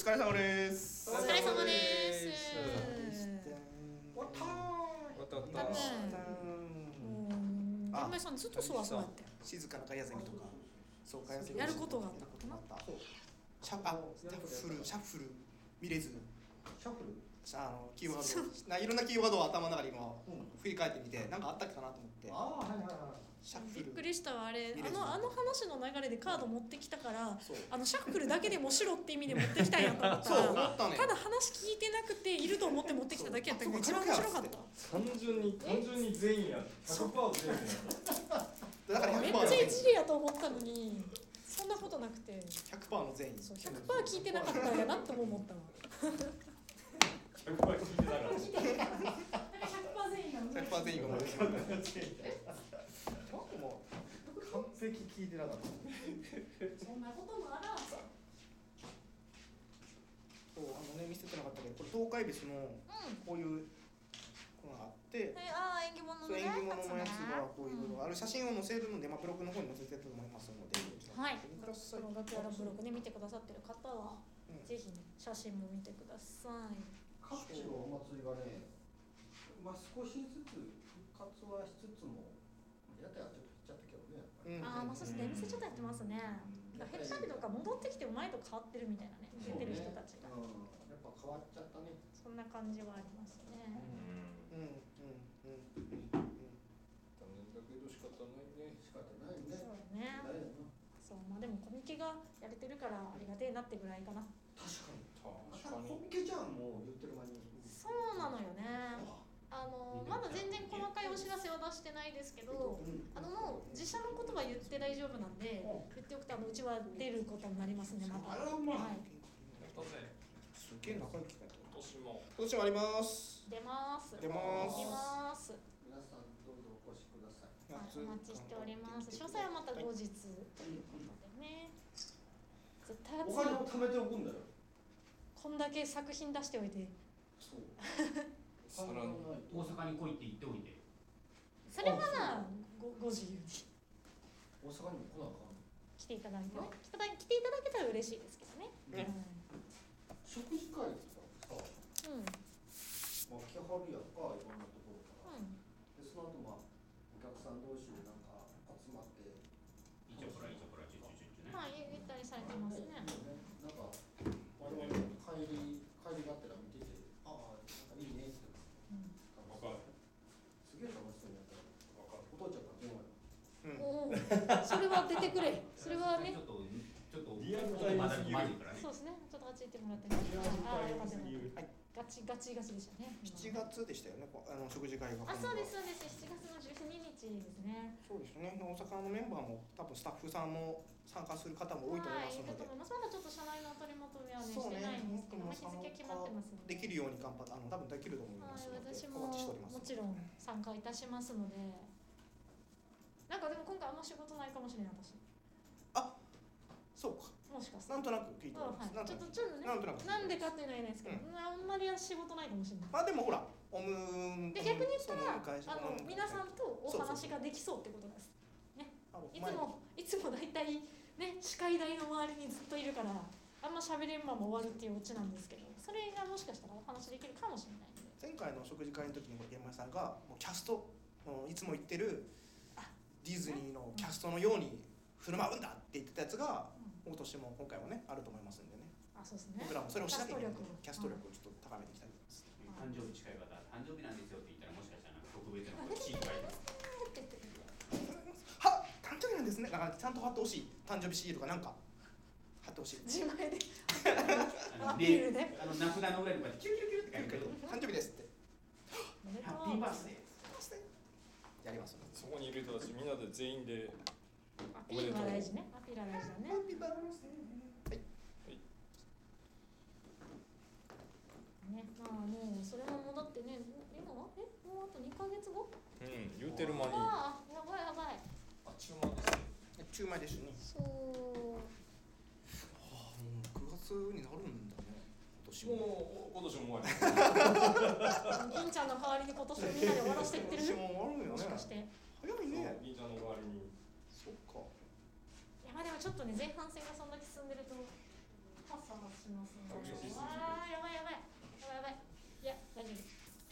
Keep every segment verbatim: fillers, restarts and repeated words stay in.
疲れ様です。 お疲れ様です。 終わったー。 終わったね。ジンベイさんずっとそわそわやって。 静かなガヤゼミとか、そうガヤゼミやることがあったことな。 シャあシャッフルシャッフル見れず。 シャッフル？ あのキーワードないろんなキーワードを頭の中で今振り返ってみてなんかあったっけかなと思って。 ああはいはいはい。 びっくりしたわあれあのあの話の流れでカード持ってきたからあのシャッフルだけでも白って意味で持ってきたんやと思ったらただ話聞いてなくていると思って持ってきただけやったけど一番面白かった単純に単純に全員や ひゃくパーセント 全員やだからめっちゃ一理やと思ったのにそんなことなくてひゃくパーセント の全員そう ひゃくパーセント 聞いてなかったんやなって思ったわひゃくパーセント 聞いてなかったひゃくパーセント 全員なのひゃくパーセント 全員が完璧聞いてなかったそんなこともあらそうあのね見せてなかったけどこれ東海別のこういうのがあって、 うん、ああ縁起物のね縁起物のやつがこういうのがある写真を載せるので、まあ、ブログの方に載せてると思いますのではいこの楽屋のブログね見てくださってる方は、うん、ぜひね写真も見てください各地のお祭りがね、まあ、少しずつ復活はしつつもやったらちょっと減っちゃったけどねうん、ああ、まあそうですね、店ちょっとやってますね。減ったりとか戻ってきて前と変わってるみたいなね、出てる人たちが、 うん。やっぱ変わっちゃったね。 そんな感じはありますね。 うんうんうんうん。 残念だけど仕方ないね。 仕方ないね。 そうね。そうまあでもコミケがやれてるからありがてえなってぐらいかな。 確かに。 確かに。 コミケじゃんもう言ってる間に。 そうなのよね。あのまだ全然細かいお知らせは出してないですけど、あのもう自社のことは言って大丈夫なんで、言っておくとあのうちは出ることになりますねまた。 あらまあ。 はい、 すげえ仲良きか今年も。 今年もあります。 出ます。 出ます。 行きます。 皆さんどうぞお越しください。 はい、お待ちしております。詳細はまた後日ということでね。絶対お金を貯めておくんだよ。 こんだけ作品出しておいて。 そう。 さらに大阪に来いって言っておいてそれはなごご自由に大阪にも来なあかん来ていただいて、ね、来て来ていただけたら嬉しいですけどね、 ねうん、 食事会とかさ、 うんまあ、来はるやんかいろんなところから、 うん、 でその後まあお客さん同士でなんか集まっていちょこらいちょこらちゅちゅちゅちゅねまあ言ったりされてますねなんか我々帰り帰りがてら見ててああなんかいいねってわかる。 すげえ楽しそうにやったらお父ちゃんが電話やおおそれは出てくれそれはねちょっとちょっとリアルタイムすぎるからねそうですねちょっとあっち行ってもらってねリアルタイムすぎる。 ガチガチガチでしたねしちがつでしたよねあの食事会があそうですそうですしちがつのじゅうににちですねそうですね大阪のメンバーも多分スタッフさんも参加する方も多いと思いますので、 はい、まだちょっと社内の取りまとめはねしてないんですけど、まあ、日付決まってますのでできるように頑張ってあの多分できると思いますので、 はい、私お待ちしております。 ももちろん参加いたしますのでなんかでも今回あんま仕事ないかもしれない私あそうかもしかしてなんとなく聞いております、 はい、ちょっとちょっとねなんとなくなんでかっていうのは言えないですけど、うん、あんまり仕事ないかもしれないまあでもほらオムで逆に言ったらあのうん皆さんとお話ができそうってことですねいつもいつも大体ね司会台の周りにずっといるからあんま喋れんまま終わるっていうオチなんですけどそれがもしかしたらお話できるかもしれないので前回の食事会の時に現場さんがもうキャストいつも言ってるディズニーのキャストのように振る舞うんだって言ってたやつが、うん、今年も今回もねあると思いますんでねあそうですね僕らもそれをしなきゃいけないキャスト力をちょっと高めていきたいと思います、 誕生日近い方誕生日なんですよって言ったらもしかしたら特別なことシール書いては誕生日なんですねだからちゃんと貼ってほしい誕生日シールとかなんか貼ってほしい自前でアピールであの名札の裏にこうやってキュキュキュって書いてる誕生日ですってハッピーバースデーやりますそこにいる人たちみんなで全員でアピールは大事ねアピールは大事だねハッピーバースデーね、まあもうそれも戻ってね、今はえもうあとにかげつご？ うん言うてる間にああやばいやばい。 あっちゅう間ですね中前ですねそう。 はあもうくがつになるんだね今年ももう今年も終わり銀ちゃんの代わりに今年をみんなで終わらせていってる今年も終わるよねもしかして早いね銀ちゃんの代わりにそっかいやまあでもちょっとね前半戦がそんだけ進んでるとパッサーしますね。わあやばいやばいやばいやばい。いや大丈夫。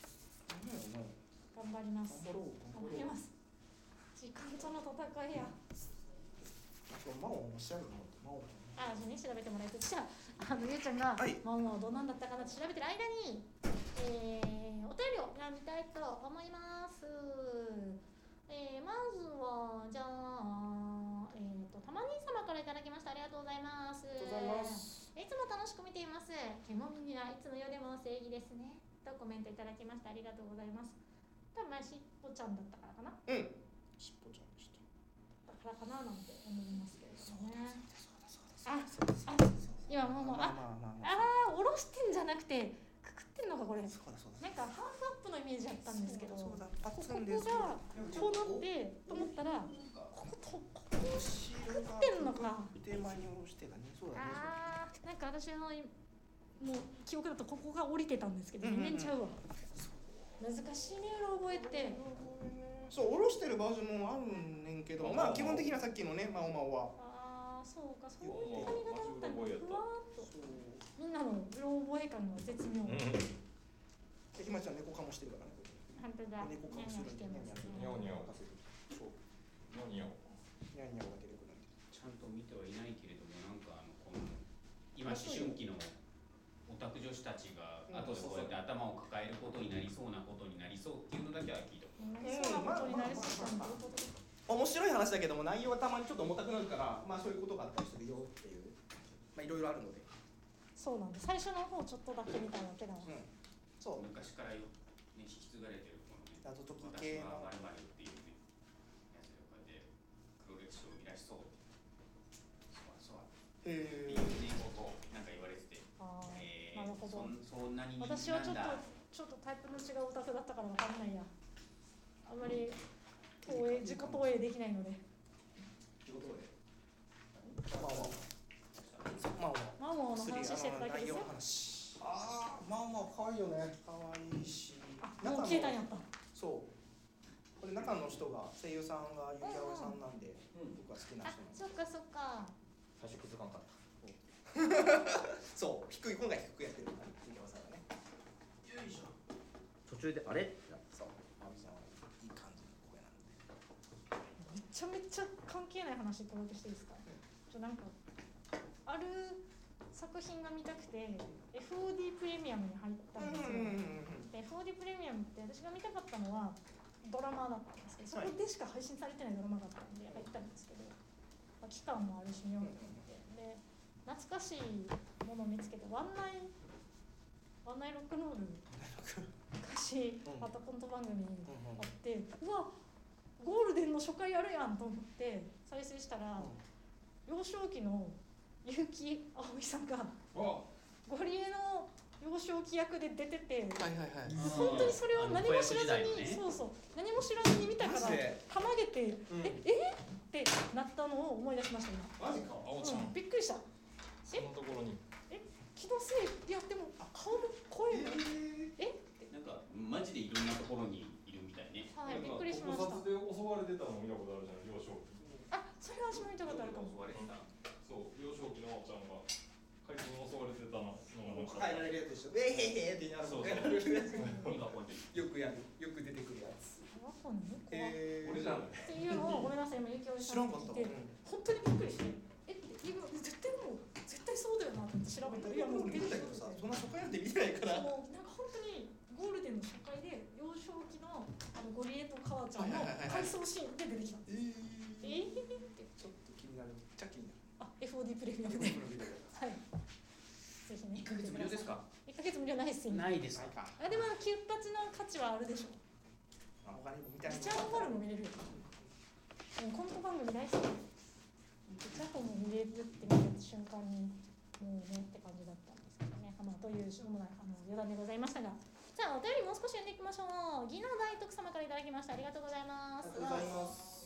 頑張ります。 頑張ろう頑張ります。時間との戦いや。 マオも調べてもらってマオあ、じゃあね調べてもらえて、じゃああのゆうちゃんが、 はい、 マオどんなんだったかなって調べてる間に、えー、お便りを読みたいと思います。えー、まずはじゃあえっ、ー、とたまに様からいただきました。ありがとうございます。 ありがとうございます。 いつも楽しく見ています。ケモミにはいつの世でも正義ですね。とコメントいただきました。ありがとうございます。多分前しっぽちゃんだったからかな。 うん。しっぽちゃんでした。 だからかななんて思いますけれどもね。あ、 あ、 今もうもうあ、ああ、下ろしてんじゃなくてくくってんのかこれ。 そうだそうだ。 なんかハーフアップのイメージあったんですけど、ここがパツこうンです。 なってと思ったら、こことここくくってんのか。 手前に下ろしてがね、そうだね。 ああ、なんか私のもう記憶だとここが降りてたんですけど、全然ちゃうわ。難しいね、覚えて。 そう、下ろしてるバージョンもあるんねんけど、まあ基本的にはさっきのね、マオマオは。 ああ、そうか、そういう髪型だったんだ。ふわーっと。みんなのうろ覚え感が絶妙。 ひまちゃん猫かもしてるからね。 本当だ。 猫かもするんでね。 ニャオニャオ。 そう。 ニャオニャオ。 ニャンニャオが出てくるんで。 ちゃんと見てはいないけれども、なんかあのこの今思春期のオタク女子たちが後でこうやって頭を抱えることになりそうなことになりそうっていうのだけは聞いた。 そうなことになりそうなんだ。 面白い話だけども内容はたまにちょっと重たくなるからまあそういうことがあったりするよっていうまあいろいろあるので。 そうなんで最初の方ちょっとだけ見ただけだわ。うん、 そう昔からよ、ね、引き継がれてるこのね謎解き系の私は〇〇っていうねやつでこうやって黒歴史を生み出しそうそうそうへえっていうねことをなんか言われてて、 あー、 えー、 なるほど。 そん、そんなに人気私はなんだ。 ちょっとちょっとタイプの違うオタクだったからわかんないや。あんまり投影自己投影できないので。 自己投影。 まあまあまあまあマモの話してただけですよ。 ああ、まあまあ可愛いよね。可愛いし。 あ、もう消えたんやった。 そう。これ中の人が声優さんがゆきあおいさんなんで、うん、僕は好きな人なんで。 あ、そっかそっか。 最初気づかんかった。 そう、低い今回低くやってるからゆきあおいさんがね。よいしょ。 途中であれ？ そう。まみちゃんはいい感じの声なんで。 めちゃめちゃ関係ない話登録していいですか？ちょなんかある作品が見たくて エフオーディー プレミアムに入ったんですよ。で エフオーディー プレミアムって私が見たかったのはドラマだったんですけど、そこでしか配信されてないドラマだったんで入ったんですけど、まあ、期間もあるし見ようと思ってで懐かしいものを見つけてワンナイワンナイロックノール昔またコント番組あってうわゴールデンの初回やるやんと思って再生したら幼少期の結城葵さんがゴリエの幼少期役で出てて、 はいはいはい、 本当にそれを何も知らずに、ね、そうそう何も知らずに見たからたまげて、うん、ええってなったのを思い出しました今。 マジか、あおちゃん、 うん、びっくりした。 そのところにえ気のせいいやでも顔も声もええなんかマジでいろんなところにいるみたいね。 はい、びっくりしました。 捕殺で襲われてたの見たことあるじゃん、幼少期。 あ、それは私も見たことあるかも。 襲われてた。 そう、幼少期のおちゃんが怪獣に襲われてたのが変えられるやつでしょ。えへへって言いながらも変えられるやつ。よくやる、よく出てくるやつ。 えー、 俺じゃん。 っていうのをごめんなさい今ゆきおいさんに聞いて本当にびっくりしてえって今絶対もう絶対そうだよなって調べたらいやもう見てたけどさそんな初回なんて見てないからそうなんか本当にゴールデンの初回で幼少期のあのゴリエと母ちゃんの回想シーンで出てきたんです。えー、えー、ってちょっと気になるめっちゃ気になる。 あ エフオーディー プレミアムではいぜひねいっかげつ無料ですか？ いっかげつ無料ないっすよ。 ないですか。 あでもキュッパチの価値はあるでしょ。 他にも見たいリチャード・ホールも見れるよ。コント番組大好き。リチャードも見れるって見た瞬間にもうねって感じだったんですけどね。まあというしょうもないあの余談でございましたが、じゃあお便りもう少し読んでいきましょう。技能大徳様からいただきました。ありがとうございます。 ありがとうございます。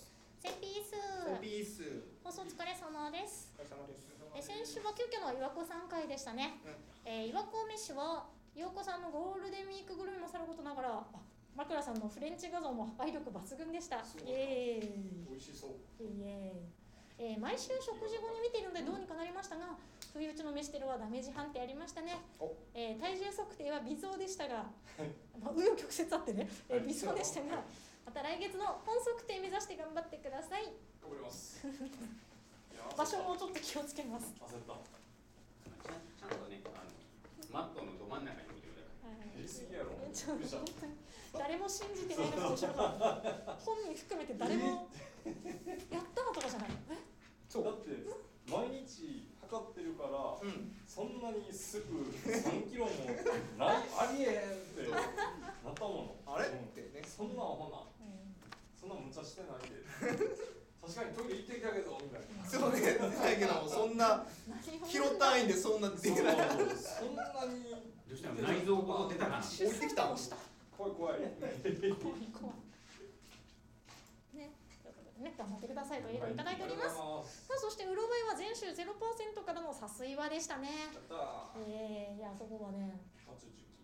セピース。 セピース。 放送お疲れ様です。 お疲れ様です。 え先週は急遽の岩子さん回でしたね。うん、えー、岩子飯は陽子さんのゴールデンウィークグルメもさることながら。枕さんのフレンチ画像も破壊力抜群でした。イエーイ。 美味しそう。 イエーイ。 えー、毎週食事後に見ているのでどうにかなりましたが、不意打ちの飯テロはダメージ判定ありましたね。えー、体重測定は微増でしたがまあ紆余曲折あってね、えー、微増でしたが、また来月の本測定目指して頑張ってください。 頑張ります場所もちょっと気をつけます。 焦ったちゃんちゃんとね、あのマットのど真ん中に置いてください。 はい、 言い過ぎやろ。 えちょっと本当に誰も信じてないのと一緒だから本人含めて誰もやったとかじゃない。えだって毎日測ってるから、 うん、 そんなにすぐさんキロもないありえへんってなったもの。 あれ、 うん、 ってね、 そんなアホな、 うん、 そんな無茶してないで確かにトイレ行ってきたけどみたいな。 そうね、出ないけどもそんなキロ単位でそんな出ない。 そんなにどうしたの、内臓ごと出たかな。 置いてきたの。 怖い怖い。 怖い怖いね、ということでね、頑張ってくださいというのをいただいております。さあ、そしてうろばいは前週 ゼロパーセント からのさすいわでしたね。 やったー。 えー、いやそこはね、 パチチチ。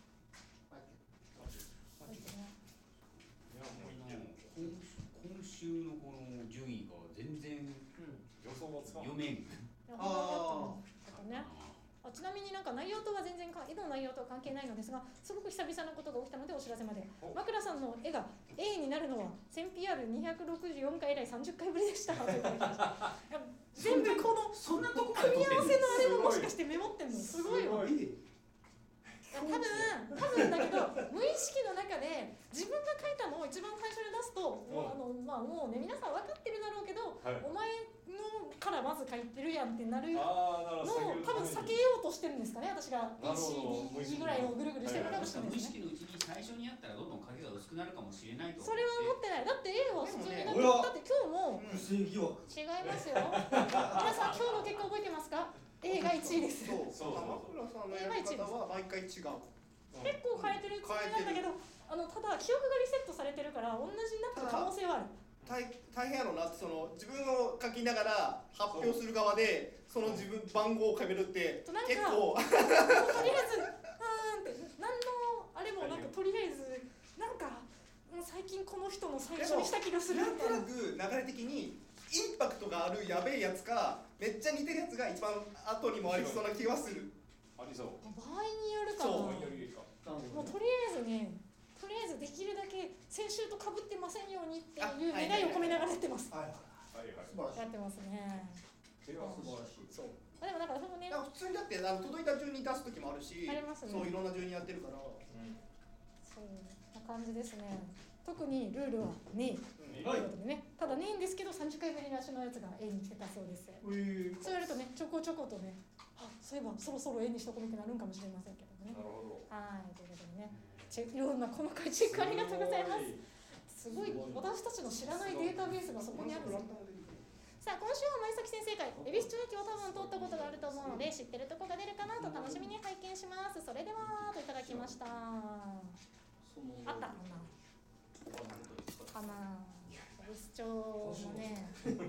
いやもういける。 今週のこの順位が全然予想がつかない。 読めん。 ああね、あちなみになんか内容とは全然か絵の内容とは関係ないのですが、すごく久々なことが起きたのでお知らせまで。枕さんの絵が A になるのは せんピーアールにひゃくろくじゅうよん 回以来さんじゅっかいぶりでしたといただきました。全部このそんなとこから組み合わせのあれすごいももしかしてメモってんのすごいわ。 すごい多分多分だけど無意識の中で自分が書いたのを一番最初に出すと、 うんもうあのまあもうね皆さん分かってるだろうけど、 はいお前のからまず書いてるやんってなるのああ、なるほど。 を多分避けようとしてるんですかね、私が A なる C ほど D ぐらいをぐるぐるしてるかもしれない無意ですね。 識のうちに最初にやったらどんどん影が薄くなるかもしれないと思それは思ってない。だって A は普通にだって、 でもねだって今日も不正疑惑。 違いますよ。皆さん今日の結果覚えてますか？ A がいちいです。 そうそうそう枕さんのやり方は毎回違う。 結構変えてるつもりなんだけど、あのただ記憶がリセットされてるから同じになった可能性はある。 大大変やろうなって、その自分を書きながら発表する側でその自分番号を書けるってとなんか結構とりあえずあーんって何のあれもなんかとりあえずなんかもう最近この人の最初にした気がするなんとみたいな。 なく流れ的にインパクトがあるやべえやつかめっちゃ似てるやつが一番後にもありそうな気はする。 ありそう。 場合によるかな。 そうもよりいいか。 うとりあえずね、とりあえずできるだけ先週と被ってませんようにっていう願いを込めながらやってます。 はいはいはい。 素晴らしい。 やってますね。 手は素晴らしい。 そう。 まあでもなんかそのね、 だから普通にだってあの届いた順に出す時もあるし、 ありますねそういろんな順にやってるから。 うん。 そうな感じですね。特にルールはねえ。 うんということでね、ただねえんですけどさんじゅっかいぶりに足のやつが A に来てたそうです。 えーそうやるとね、ちょこちょことね、あ、そういえばそろそろ A にしとこうってなるんかもしれませんけどね。 なるほど。 はい、ということでね、チェいろんな細かいチェックありがとうございます。すごい、私たちの知らないデータベースがそこにあるんですよ。さあ、今週は前崎先生会、恵比寿町駅を多分通ったことがあると思うので、知ってるとこが出るかなと楽しみに拝見します。それではといただきました。あったかな。かな。恵比寿町もね。でも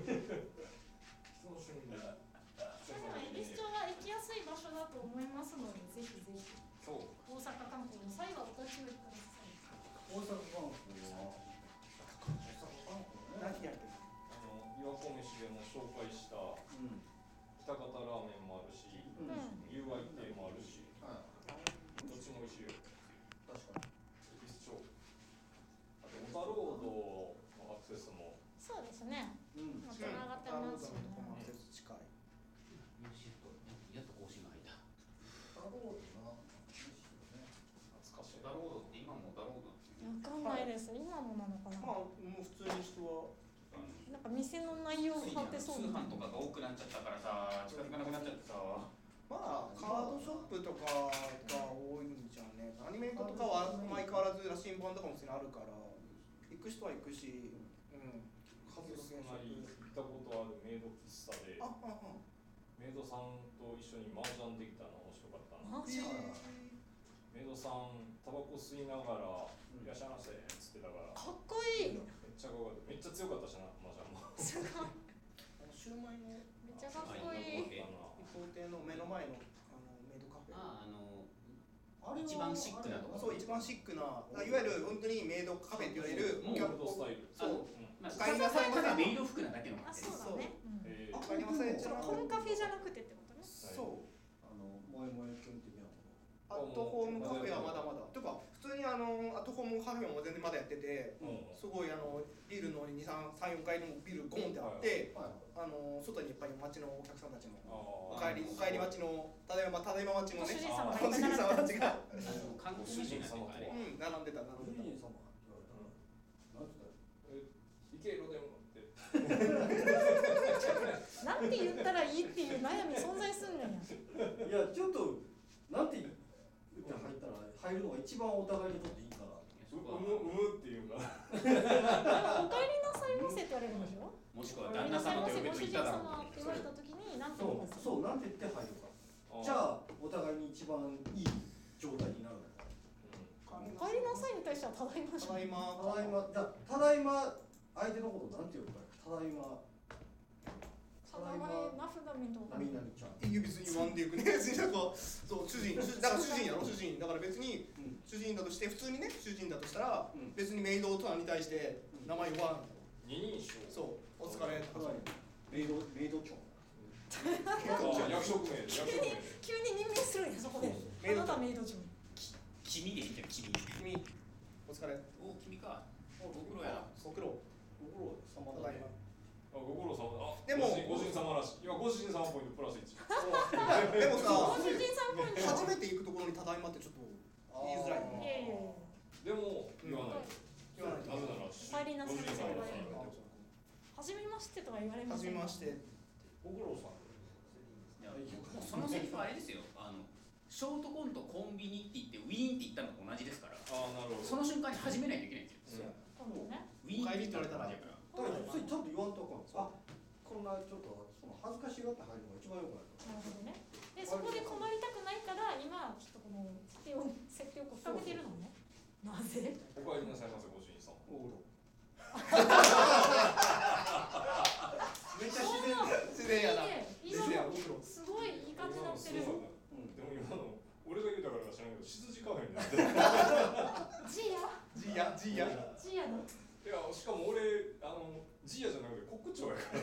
恵比寿町は行きやすい場所だと思いますので、ぜひぜひ。 そう。 大阪観光の際はお立ち寄りください。 大阪観光は大阪観光ね。 何やってる？ あの岩子飯でも紹介したうん。 北方ラーメンもあるし、 うん。 友愛亭もあるし、 はい。 どっちも美味しいよ。 確かに。 恵比寿町。あと小田ロードのアクセスも。 そうですね。 うん。 まあ、つながってますよね。 近い。 よしやっとやっと更新が入った。 タロードな。美味しいよね。 懐かしい。 小田ロードって今も小田ロードなんですよ。 わかんないです。今もなのかな。 まあもう普通に人はなんか店の内容を通変わってそうな。 販とかが多くなっちゃったからさ、近づかなくなっちゃってさ。 まあカードショップとかが多いんじゃね。アニメイトとかは相変わらず羅針盤とかも普通にあるから行く人は行くし、うん。 数少ない行ったことあるメイド喫茶で、 あ、あ、あ。 メイドさんと一緒に麻雀できたの面白かったな。 マジか。 メイドさんタバコ吸いながらいらっしゃいませっつってたから、 かっこいい。 めっちゃかっこよかった。めっちゃ強かったしな、麻雀も。 すごい。 あのシューマイのめっちゃかっこいい。 え工程の目の前のあのメイドカフェ。 ああのああれは一番シックなところ。 そう一番シックな、いわゆる本当にメイドカフェって言われるモールドスタイル。 そうまあ、 お帰りなさいませただメイド服なだけのあ、 カフェです。 そうだね。うんえお帰りなさいそのコンカフェじゃなくてってことね。 そうあの萌え萌えキュン的なもの。 アットホームカフェはまだまだとか普通にあのアットホームカフェも全然まだやってて、すごいあのビルのに、さん、さん、よんかいのビルゴンってあって、 はい。 あの外にいっぱい街のお客さんたちもおあ帰りお帰り待ちのただいまただいま待ちのねご主人様がご主人様たちが韓国人様とかね。 うん並んでた並んでた。 主人様って言われたら、なんて言ったら。 イケロでもって。 なんて言ったらいいっていう悩み存在すんねんや。 いやちょっとなんて言って入ったら入るのが一番お互いにとっていいかな。 うむうむっていうか。 でもお帰りなさいませって言われるんでしょ。 もしくは旦那様と呼べと言っただろうご主人様って言われた時に何て言そういます。 そうなんて言って入るか。じゃあお互いに一番いい状態になるのか。 お帰りなさいに対してはただいまじゃん。 ただいまただいまじゃあただいま相手のことなんて言うか。ただいま。 ただいまナフダメとか。 みなみちゃん。 いや別に言わんでいくね。別になんかそう主人主だから主人やろ主人だから別にうん。 主人だとして普通にね主人だとしたらうん別にメイド大人に対して名前言わん。 二人称。 そうお疲れとか。 メイドメイド長。 あ役職名で役職名で。 急に任命するんやそこで。あなたメイド長。 君でいいんだよ、君。 君お疲れ。 お、君か。 おご苦労やな。 ご苦労。 ご苦労様ただいま。 あご苦労様。あでもご主人様らしい。今ご主人様ポイントプラス一。 でもさご主人さんポイント。 初めて行くところにただいまってちょっと言いづらいいね。 やいやいや。 でも言わない。 言わないとなぜならお帰りなさいご主人様らしい。 はじめましてとは言われまはせん。 じめまして。 ご苦労さん。 いやそのセリフはあれですよ。あのショートコントコンビニって言ってウィーンって言ったのと同じですから。 ああなるほど。 その瞬間に始めないといけないんですよ。 今度ね。 ウィーンって言ったら同じだから。 だからそれちゃんと言わんとあかん。あ、こんなちょっとその恥ずかしがって入るのが一番良くない。 なるほどね。でそこで困りたくないから今ちょっとこの設定を設定をこう深めてるのね。なぜ？ お帰りなさいませご主人様。 ご苦労。めっちゃ自然だ。 自然やな。 いいね自然や今のご苦労。 すごいいい感じになってる。 うん。 でも今の俺が言うたからか知らんけど羊カフェになってる。 ジヤジーヤジーヤ。 ジヤの。 いやしかも俺あのジーヤじゃなくて国長やから。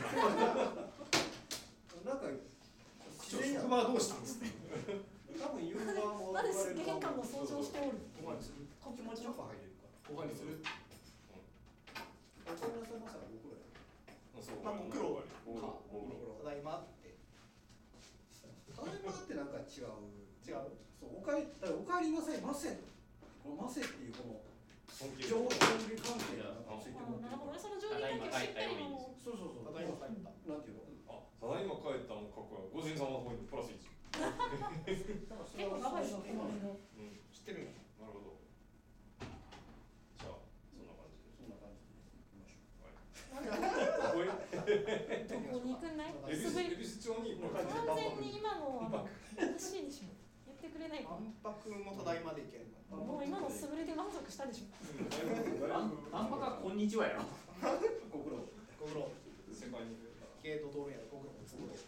なんかちょっと職場はどうしたんですか。 多分言う側もまだすげえ感が想像しておる。 ご飯にする。 こっちもちょっと入れるか。 ご飯にする。 お帰りなさいませはご苦労や。 そうまあご苦労ご苦労ご苦労。 ただいまって。 ただいまってなんか違う。 違う。 そうおかえだからお帰りなさいませ。このませっていうこの尊敬上下関係がついてあもなるほどね。その上下関係をしっかりもう。 そうそうそう。 ただいま帰った。 なんていうの。 あただいま帰ったもかっこいい。ご主人様ポイントプラス一。 結構長いぞこの間。 うん知ってるんや。 なるほど。じゃあそんな感じで。 そんな感じでいきましょう。 ここへどこに行くんない？ 恵比寿すべ恵比寿町にこれ完全に今のはおかしいでしょ。言ってくれないか。 万博もただいまでいける。 もう今の素振りで満足したでしょ。 あんまかこんにちはやろ。 ご苦労。 ご苦労。 世界に出た。 ゲート通るやろ。ご苦労。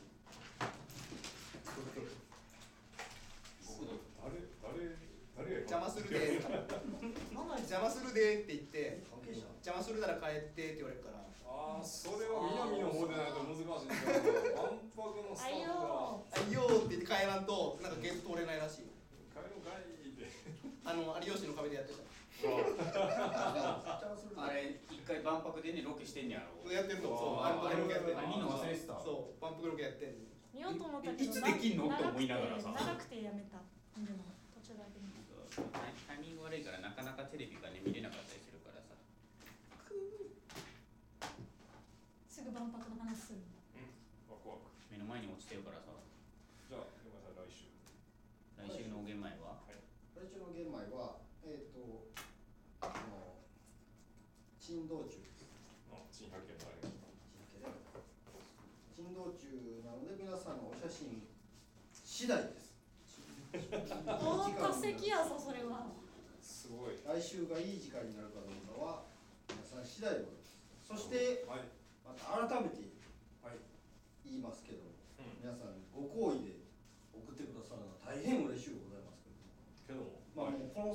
誰誰誰や。 邪魔するで。 なんなん邪魔するでって言って関係者。 邪魔するなら帰ってって言われるから。 ああそれは南の方でないと難しいんだけど。万博のスタあいッフが。 よあいよーって言って帰らんとなんかゲート通れないらしい。 帰ろうかいって。 あの有吉の壁でやってた。 あれ一回万博でねロケしてんねやろ。 やってるとそうあれロケやってる。 あれ見んの忘れてた。 そう万博ロケやってんの。 見ようと思ったけどいつできんのって思いながらさ長くて長くてやめた。見るの途中だけ見た。 タイミング悪いからなかなかテレビがね見れなかったりするからさ。 すぐ万博の話する。 ワクワク。 目の前に落ちてるからさ。 じゃあごめんなさい来週。 来週の玄米は。 来週の玄米はえっ、ー、とあの珍道中。 あ珍百景のあれ。 珍道中なので皆さんのお写真次第です。 お化石やぞそれは。 すごい。 来週がいい時間になるかどうかは皆さん次第でございます。そしてはい。 また改めてはい。 言いますけども、 うん。 皆さんご好意で送ってくださるのは大変嬉しいでございますけども、 けども。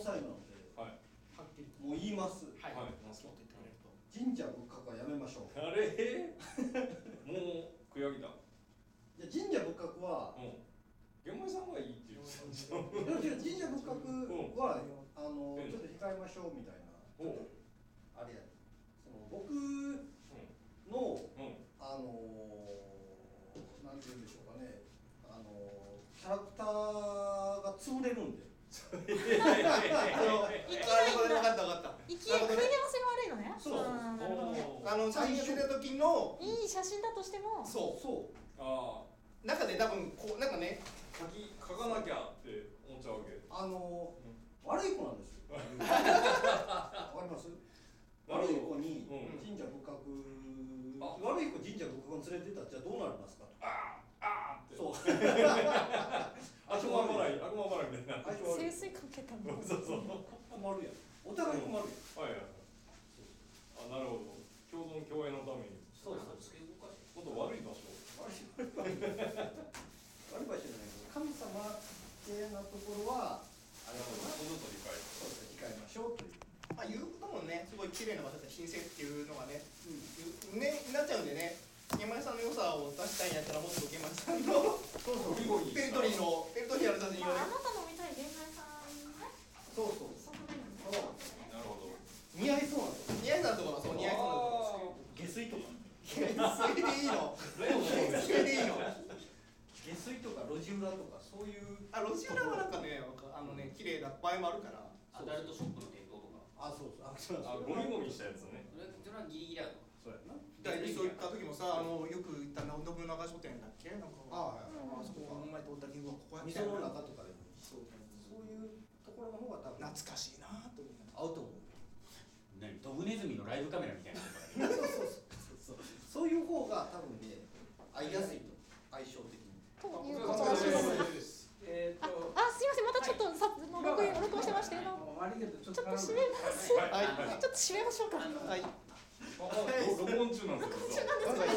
際なので、 はい、 はっきりともう言います。 はい、 はい、 もっと言ってくれると神社仏閣はやめましょう。 あれもう悔やぎだ。 いや神社仏閣は、 うん、玄米さんがいいって言ってたんですよ。 神社仏閣は、あのちょっと控えましょうみたいな、あれや、その僕の、うん、あのなんて言うんでしょうかね、あのキャラクターが潰れるんで。 生きないんだ。 分かった分かった。 生き食い合わせが悪いのね。 そう。 あの最初の時のいい写真だとしても。 そうそう。 ああ。 中で多分こうなんかね、 書き書かなきゃって思っちゃうわけ。 あの悪い子なんですよ。わかります？悪い子に神社仏閣、悪い子神社仏閣に連れてったらじゃあどうなりますかと。 ああああって。そう。 相性悪い。 悪魔払いみたいな。 清水関係かも。 そうそう。 困るやん。お互い困るやん。 はいはい。あ、なるほど。共存共栄のために。 そうそう。 もっと悪い場所。 悪い場所じゃないけど、神様系なところはあれはもうちょっと理解。 そうですね、控えましょうという。 まあ言うこともね、すごい綺麗な場所で神聖っていうのがね、うん、ねなっちゃうんでね。玄米さんの良さを出したいんやったらもっと玄米さんのそうそうペルトリーのペルトリーある写真を、 あなたの見たい玄米さんね。 そうそうそうね。 なるほど。 似合いそうなんですよ。 似合いそうなところはそう似合いそうなところ。 下水とか。 下水でいいの。下水でいいの。 下水とか路地裏とかそういう。 あ、路地裏はなんかね、あのね綺麗な場合もあるから。 アダルトショップの店頭とか。 あ、そうそう。あ、そうあ、ゴミゴミしたやつね。 それそれはギリギリだと。 そうやな。 大理そういった時もさ、あのよく行った信長書店だっけ、なんかああ、 あそこお前とおったけどここや店の中とかでもそうそういうところの方が多分懐かしいなと思う。 合うと思う。 何ドブネズミのライブカメラみたいな。 そうそうそうそうそういう方が多分ね合いやすいと相性的に。 ということらしいです。 えー、とあ、あ、すみません、またちょっとさ、録音録音してましたけど、ちょっと閉めます。 はい、 ちょっと閉めましょうか。 はい。 録音中なんですよ。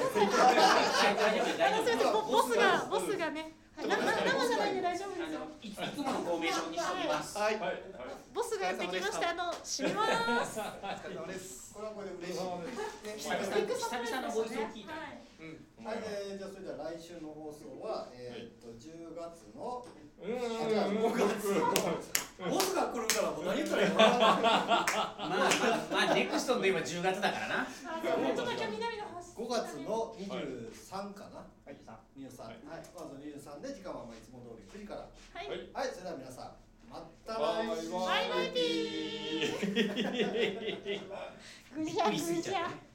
ボスがボスがね、生じゃないんで大丈夫ですよ。 いつものフォーメーションにしておきます。 はい。 ボスがやってきました。あの閉めます。 お疲れ様です。これはこれで嬉しい。 久々のボイスを聞いた。 はい、えー、じゃあそれでは来週の放送はえっとじゅうがつのうん、ごがつ。 ボスが来るからもう何言ったらいいのかな。 まあまあネクストといえばじゅうがつだからな。 ちょっとだけ南の話。 ごがつのにじゅうさんかな。 はい。 にじゅうさん。はい。まずにじゅうさんで時間はまあいつも通りくじから。 はい。 はい、それでは皆さんまた来週。 バイバイピー。ぐじゃぐじゃ。